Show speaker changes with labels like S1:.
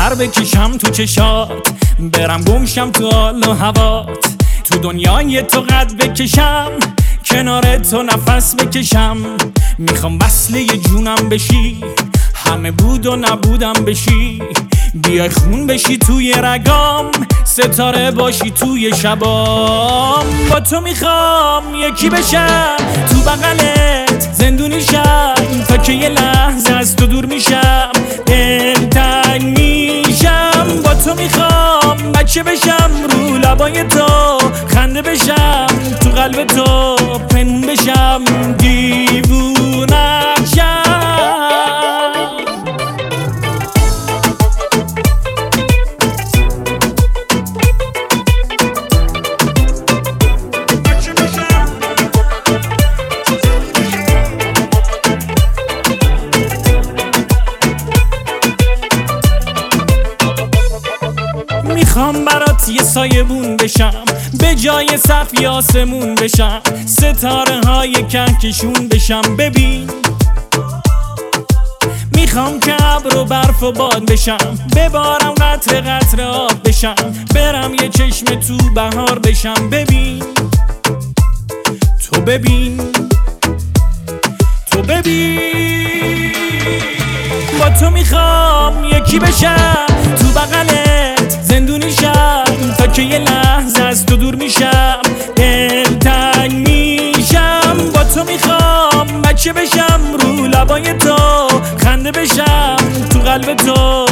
S1: سر بکشم تو چشات، برم گمشم تو حال و هوات، تو دنیای تو قد بکشم، کنار تو نفس بکشم. میخوام وصله جونم بشی، همه بود و نبودم بشی، بیای خون بشی توی رگام، ستاره باشی توی شبام. با تو میخوام یکی بشم، تو بغلت زندونی شم، تا که یه لحظه از تو دور میشم، دلتنگ میشم. با تو میخوام بچه بشم، رو لبای تو خنده بشم، تو قلب تو پنهون بشم، دیوونه‌ام شم. میخوام برات یه سایبون بشم، به جای سقف آسمون بشم، ستاره های کهکشون بشم. ببین میخوام که ابر و برف و باد بشم، ببارم قطره قطره آب بشم، برم یه چشم تو بهار بشم. ببین تو ببین تو ببین، با تو میخوام یکی بشم، تو بغلت زندونی شم، تا که یه لحظه از تو دور میشم، دلتنگ میشم. با تو میخوام بچه بشم، رو لبای تو خنده بشم، تو قلب تو